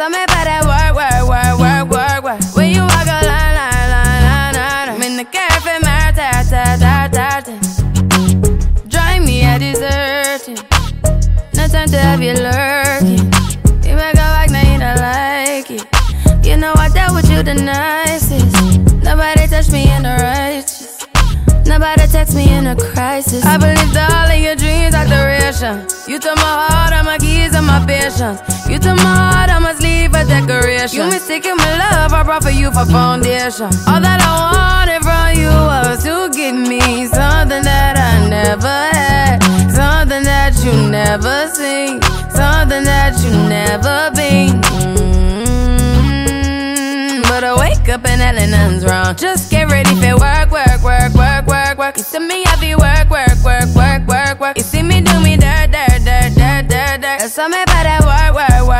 So me by that work. When you walk a line. I'm in the cafe, drive me a deserting. No time to have you lurking. You make a walk, now you don't like it. You know I dealt with you the nicest. Nobody touched me in the righteous. Nobody text me in a crisis. I believed all of your dreams are duration. You took my heart, all my keys, and my patience. You took my heart, I must leave a decoration. You mistaken my love, I brought for you for foundation. All that I wanted from you was to give me something that I never had, something that you never seen, something that you never been. But I wake up and hell nothing's wrong. Just get ready for work. You see me happy work. You see me do me dirt. So me by that work.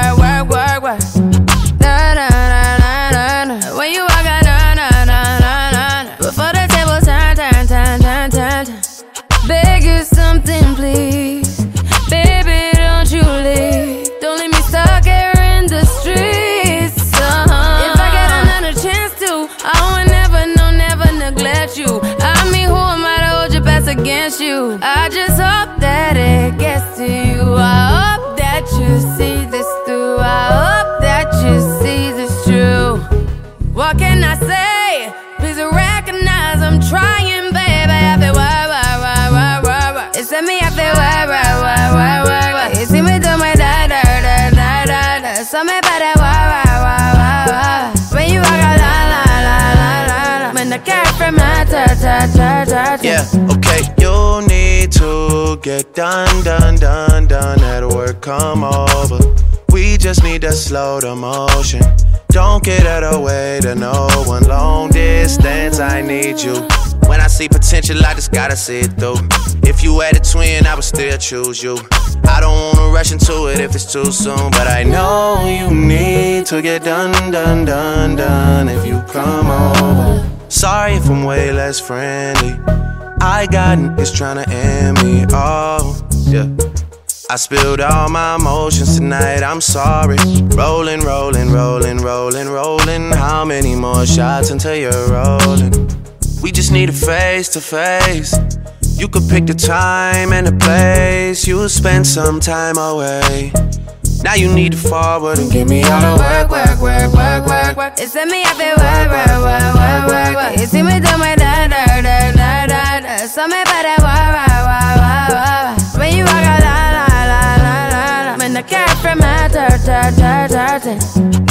When you walk out, before the table turn. Beg you something, please. Baby, don't you leave. Don't leave me stuck here in the streets. If I get another chance to, I would never neglect you. I mean, who am I to hold your best against you? I just hope that it gets to you. I hope that you see this through. I hope that you see this true. What can I say? Please recognize I'm trying, baby. I feel work. It's me, I feel work. You see me do my da. So me by that work. When you walk out, la. When the cat from my yeah, okay, you need to get done. That work come over. We just need to slow the motion. Don't get out of the way to no one. Long distance, I need you. When I see potential, I just gotta see it through. If you had a twin, I would still choose you. I don't wanna rush into it if it's too soon, but I know you need to get done. If you come over. Sorry if I'm way less friendly. I got niggas tryna end me. Oh, yeah. I spilled all my emotions tonight, I'm sorry. Rolling. How many more shots until you're rolling? We just need a face to face. You could pick the time and the place. You'll spend some time away. Now you need to forward and give me all the work. It's me, I feel work. You see me do my da. So me by that work. When you walk out, la. When the cat from my dirt.